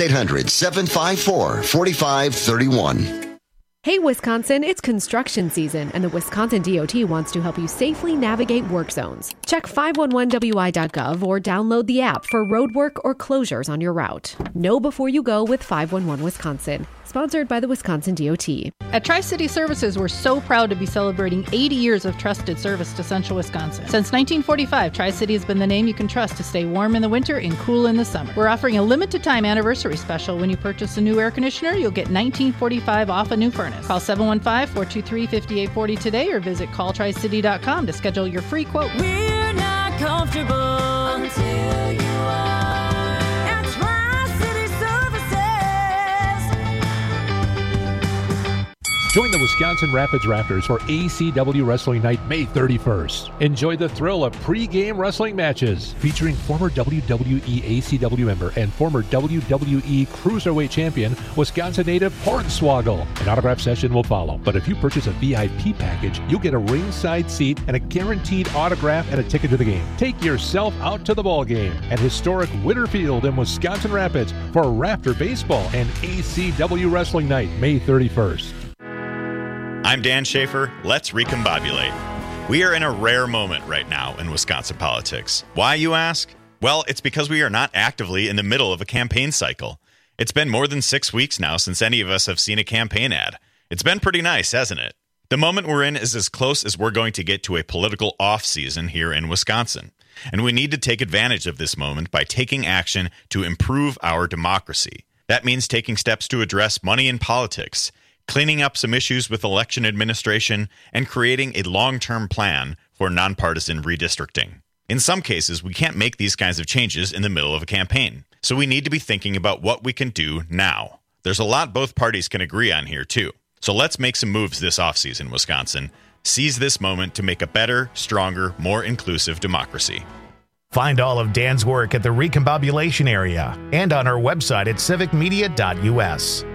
800-754-4531. Hey, Wisconsin, it's construction season, and the Wisconsin DOT wants to help you safely navigate work zones. Check 511wi.gov or download the app for roadwork or closures on your route. Know before you go with 511 Wisconsin. Sponsored by the Wisconsin DOT. At Tri-City Services, we're so proud to be celebrating 80 years of trusted service to Central Wisconsin. Since 1945, Tri-City has been the name you can trust to stay warm in the winter and cool in the summer. We're offering a limited-time anniversary special. When you purchase a new air conditioner, you'll get $19.45 off a new furnace. Call 715-423-5840 today or visit calltricity.com to schedule your free quote. We're not comfortable until you are. At Tri-City Services. Join the Wisconsin Rapids Raptors for ACW Wrestling Night May 31st. Enjoy the thrill of pre-game wrestling matches featuring former WWE ACW member and former WWE Cruiserweight Champion, Wisconsin native Hornswoggle. An autograph session will follow, but if you purchase a VIP package, you'll get a ringside seat and a guaranteed autograph and a ticket to the game. Take yourself out to the ball game at historic Witter Field in Wisconsin Rapids for Raptor Baseball and ACW Wrestling Night May 31st. I'm Dan Schaefer. Let's recombobulate. We are in a rare moment right now in Wisconsin politics. Why, you ask? Well, it's because we are not actively in the middle of a campaign cycle. It's been more than 6 weeks now since any of us have seen a campaign ad. It's been pretty nice, hasn't it? The moment we're in is as close as we're going to get to a political off-season here in Wisconsin. And we need to take advantage of this moment by taking action to improve our democracy. That means taking steps to address money in politics, cleaning up some issues with election administration, and creating a long-term plan for nonpartisan redistricting. In some cases, we can't make these kinds of changes in the middle of a campaign, so we need to be thinking about what we can do now. There's a lot both parties can agree on here, too. So let's make some moves this offseason, Wisconsin. Seize this moment to make a better, stronger, more inclusive democracy. Find all of Dan's work at the Recombobulation area and on our website at civicmedia.us.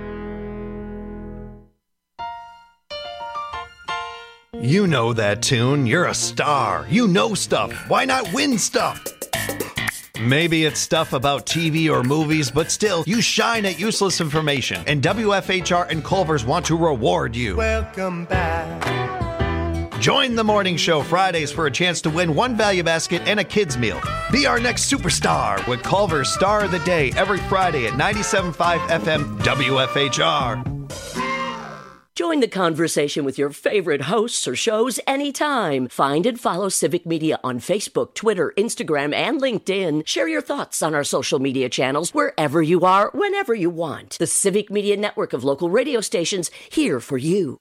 You know that tune. You're a star. You know stuff. Why not win stuff? Maybe it's stuff about TV or movies, but still, you shine at useless information. And WFHR and Culver's want to reward you. Welcome back. Join the morning show Fridays for a chance to win one value basket and a kid's meal. Be our next superstar with Culver's Star of the Day every Friday at 97.5 FM WFHR. Join the conversation with your favorite hosts or shows anytime. Find and follow Civic Media on Facebook, Twitter, Instagram, and LinkedIn. Share your thoughts on our social media channels wherever you are, whenever you want. The Civic Media network of local radio stations here for you.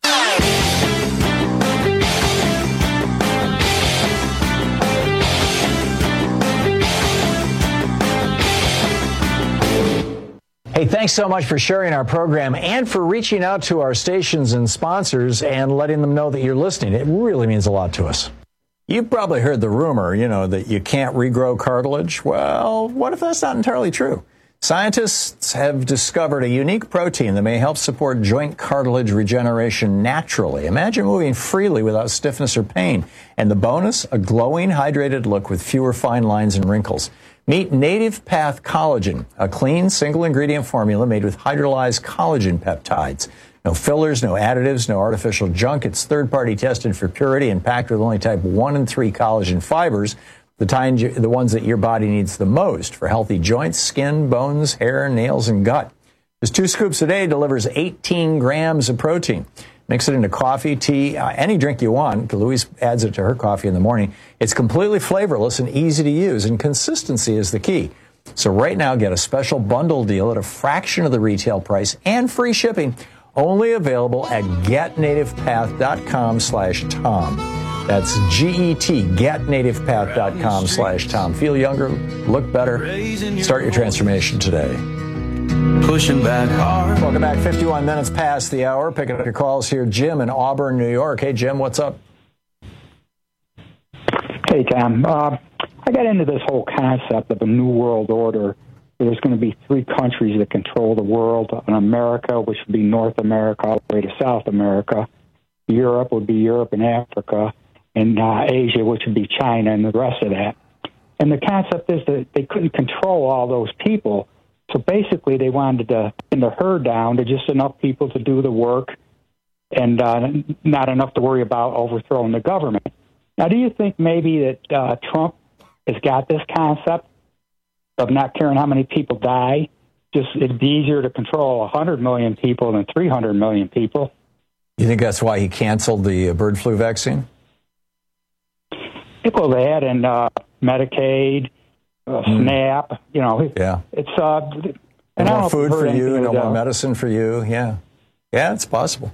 Hey, thanks so much for sharing our program and for reaching out to our stations and sponsors and letting them know that you're listening. It really means a lot to us. You've probably heard the rumor, that you can't regrow cartilage. Well, what if that's not entirely true? Scientists have discovered a unique protein that may help support joint cartilage regeneration naturally. Imagine moving freely without stiffness or pain. And the bonus, a glowing, hydrated look with fewer fine lines and wrinkles. Meet Native Path Collagen, a clean, single-ingredient formula made with hydrolyzed collagen peptides. No fillers, no additives, no artificial junk. It's third-party tested for purity and packed with only type 1 and 3 collagen fibers, the ones that your body needs the most for healthy joints, skin, bones, hair, nails, and gut. Just 2 scoops a day delivers 18 grams of protein. Mix it into coffee, tea, any drink you want. Louise adds it to her coffee in the morning. It's completely flavorless and easy to use, and consistency is the key. So right now, get a special bundle deal at a fraction of the retail price and free shipping, only available at getnativepath.com/Tom. That's GET, getnativepath.com/Tom. Feel younger, look better, start your transformation today. Pushing back hard. Welcome back. 51 minutes past the hour. Picking up your calls here. Jim in Auburn, New York. Hey, Jim, what's up? Hey, Tom. I got into this whole concept of a new world order. There's going to be 3 countries that control the world. America, which would be North America, all the way to South America. Europe would be Europe and Africa. And Asia, which would be China and the rest of that. And the concept is that they couldn't control all those people. So basically, they wanted to thin the herd down to just enough people to do the work and not enough to worry about overthrowing the government. Now, do you think maybe that Trump has got this concept of not caring how many people die? Just it'd be easier to control 100 million people than 300 million people. You think that's why he canceled the bird flu vaccine? Well, they had in Medicaid, SNAP, Yeah. It's and more food for you, no more medicine for you. Yeah, it's possible.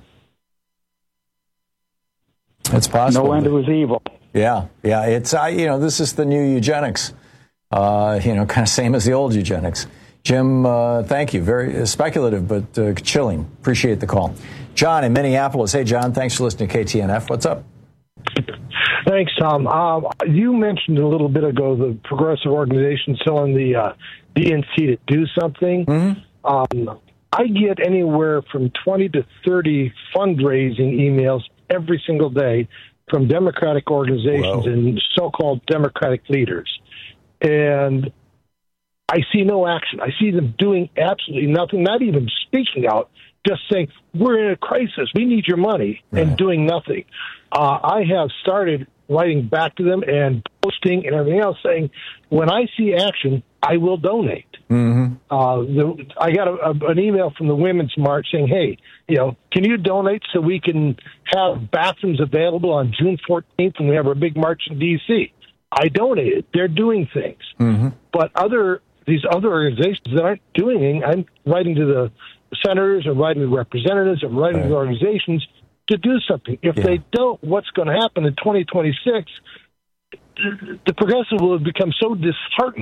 It's possible. No end to his evil. Yeah. It's this is the new eugenics. Kind of same as the old eugenics. Jim, thank you. Very speculative, but chilling. Appreciate the call. John in Minneapolis. Hey, John. Thanks for listening to KTNF. What's up? Thanks, Tom. You mentioned a little bit ago the progressive organization selling the DNC to do something. Mm-hmm. I get anywhere from 20 to 30 fundraising emails every single day from Democratic organizations and so-called Democratic leaders. And I see no action. I see them doing absolutely nothing, not even speaking out, just saying, we're in a crisis, we need your money, and doing nothing. I have started writing back to them and posting and everything else saying, when I see action, I will donate. Mm-hmm. I got an email from the Women's March saying, hey, can you donate so we can have bathrooms available on June 14th when we have our big march in D.C.? I donated. They're doing things. Mm-hmm. But these other organizations that aren't doing anything, I'm writing to the senators, I'm writing to the representatives, I'm writing to the organizations to do something. If they don't, what's going to happen in 2026? The progressive will have become so disheartened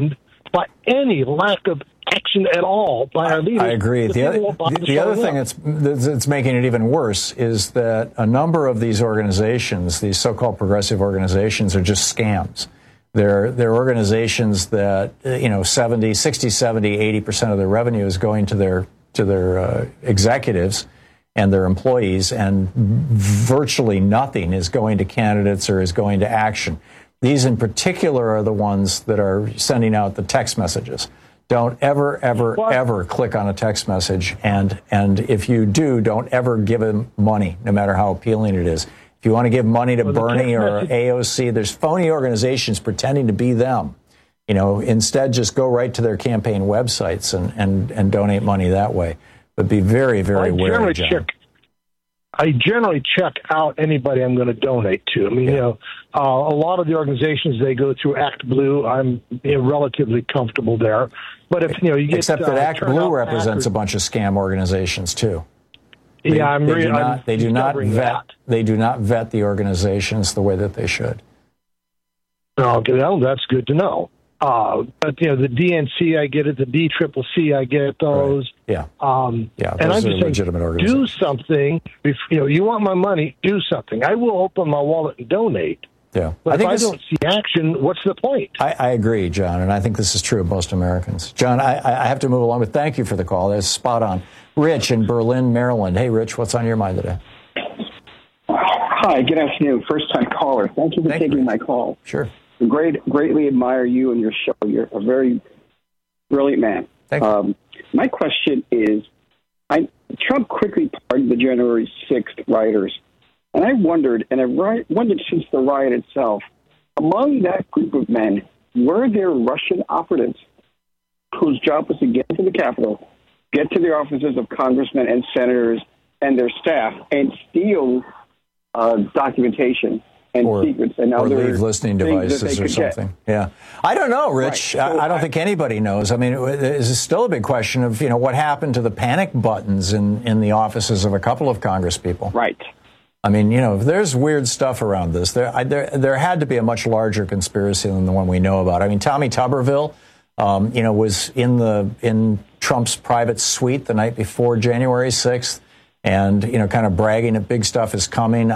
by any lack of action at all by our leaders. I agree. The other thing that's making it even worse is that a number of these organizations, these so-called progressive organizations, are just scams. They're organizations that, 60, 70, 80% of their revenue is going to their executives and their employees, and virtually nothing is going to candidates or is going to action. These in particular are the ones that are sending out the text messages. Don't ever click on a text message, and if you do, don't ever give them money, no matter how appealing it is. If you want to give money to Bernie or AOC, there's phony organizations pretending to be them. Instead, just go right to their campaign websites and donate money that way. But be very, very wary, John. I generally check out anybody I'm going to donate to. I mean, a lot of the organizations, they go through Act Blue. I'm relatively comfortable there. But if you get except that Act Blue represents a bunch of scam organizations too. They do not vet the organizations the way that they should. Okay, well, that's good to know. But the DNC, I get it. The DCCC, I get those. Right. Yeah. And I'm just saying, do something. If you want my money, do something. I will open my wallet and donate. Yeah. But if I don't see action, what's the point? I agree, John, and I think this is true of most Americans. John, I have to move along, but thank you for the call. That's spot on. Rich in Berlin, Maryland. Hey, Rich, what's on your mind today? Hi, good afternoon. First-time caller. Thank you for taking my call. Sure. I greatly admire you and your show. You're a very brilliant man. Thank you. My question is, Trump quickly pardoned the January 6th rioters. And I wondered since the riot itself, among that group of men, were there Russian operatives whose job was to get to the Capitol, get to the offices of congressmen and senators and their staff, and steal documentation and secrets and other leave listening devices or something. Yeah. I don't know, Rich. Right. So I don't think anybody knows. I mean, it's still a big question of, what happened to the panic buttons in the offices of a couple of Congress people. Right. I mean, there's weird stuff around this. There had to be a much larger conspiracy than the one we know about. I mean, Tommy Tuberville, was in Trump's private suite the night before January 6th. And, kind of bragging that big stuff is coming.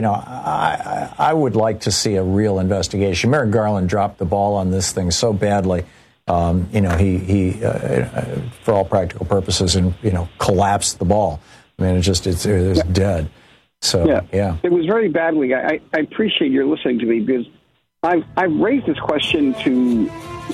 I would like to see a real investigation. Merrick Garland dropped the ball on this thing so badly. He for all practical purposes, collapsed the ball. I mean, it's dead. So, yeah. It was very badly. I appreciate your listening to me because I've raised this question to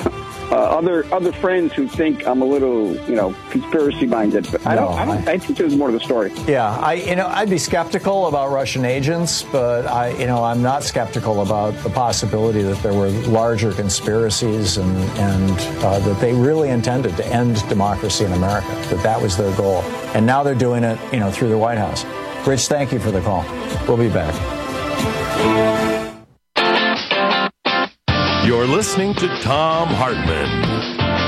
other friends who think I'm a little, conspiracy minded. But I think there's more to the story. Yeah, I'd be skeptical about Russian agents, but I'm not skeptical about the possibility that there were larger conspiracies and that they really intended to end democracy in America. That was their goal, and now they're doing it, through the White House. Rich, thank you for the call. We'll be back. You're listening to Thom Hartmann.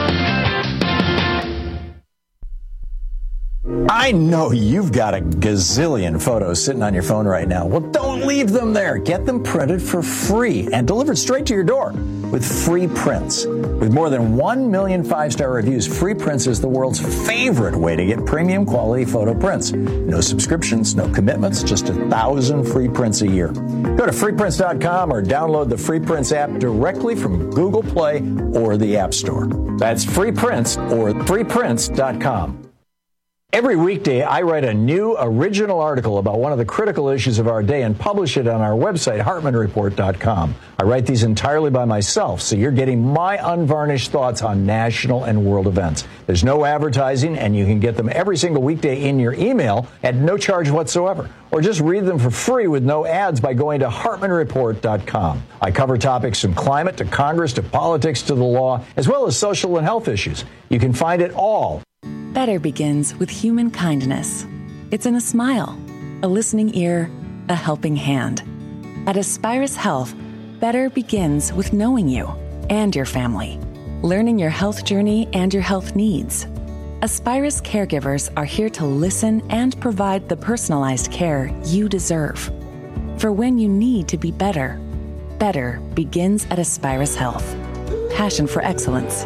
I know you've got a gazillion photos sitting on your phone right now. Well, don't leave them there. Get them printed for free and delivered straight to your door with Free Prints. With more than 1 million 5-star reviews, Free Prints is the world's favorite way to get premium quality photo prints. No subscriptions, no commitments, just 1,000 free prints a year. Go to freeprints.com or download the Free Prints app directly from Google Play or the App Store. That's Free Prints or freeprints.com. Every weekday, I write a new original article about one of the critical issues of our day and publish it on our website, HartmanReport.com. I write these entirely by myself, so you're getting my unvarnished thoughts on national and world events. There's no advertising, and you can get them every single weekday in your email at no charge whatsoever. Or just read them for free with no ads by going to HartmanReport.com. I cover topics from climate to Congress to politics to the law, as well as social and health issues. You can find it all. Better begins with human kindness. It's in a smile, a listening ear, a helping hand. At Aspirus Health, better begins with knowing you and your family, learning your health journey and your health needs. Aspirus caregivers are here to listen and provide the personalized care you deserve. For when you need to be better, better begins at Aspirus Health. Passion for excellence.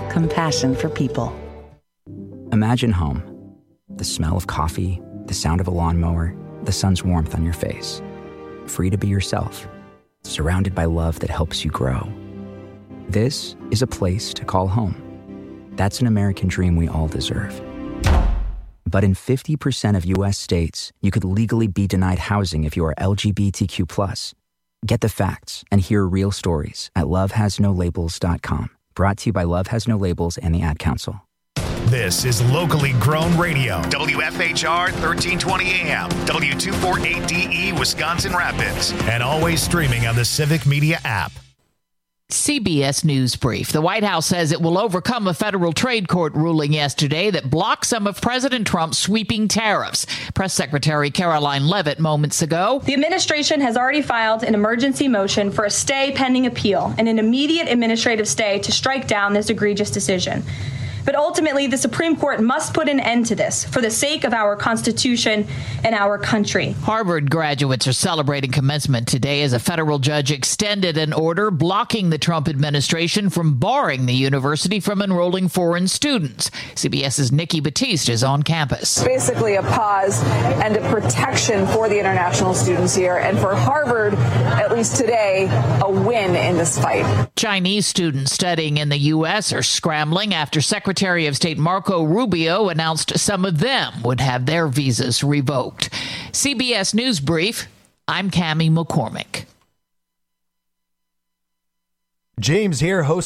compassion for people. Imagine home. The smell of coffee, the sound of a lawnmower, the sun's warmth on your face. Free to be yourself, surrounded by love that helps you grow. This is a place to call home. That's an American dream we all deserve. But in 50% of U.S. states, you could legally be denied housing if you are LGBTQ+. Get the facts and hear real stories at lovehasnolabels.com. Brought to you by Love Has No Labels and the Ad Council. This is locally grown radio. WFHR 1320 AM, W248DE Wisconsin Rapids, and always streaming on the Civic Media app. CBS News Brief. The White House says it will overcome a federal trade court ruling yesterday that blocked some of President Trump's sweeping tariffs. Press Secretary Caroline Leavitt moments ago. The administration has already filed an emergency motion for a stay pending appeal and an immediate administrative stay to strike down this egregious decision. But ultimately, the Supreme Court must put an end to this for the sake of our Constitution and our country. Harvard graduates are celebrating commencement today as a federal judge extended an order blocking the Trump administration from barring the university from enrolling foreign students. CBS's Nikki Batiste is on campus. Basically a pause and a protection for the international students here, and for Harvard, at least today, a win in this fight. Chinese students studying in the U.S. are scrambling after Secretary of State Marco Rubio announced some of them would have their visas revoked. CBS News Brief, I'm Cammie McCormick. James here, host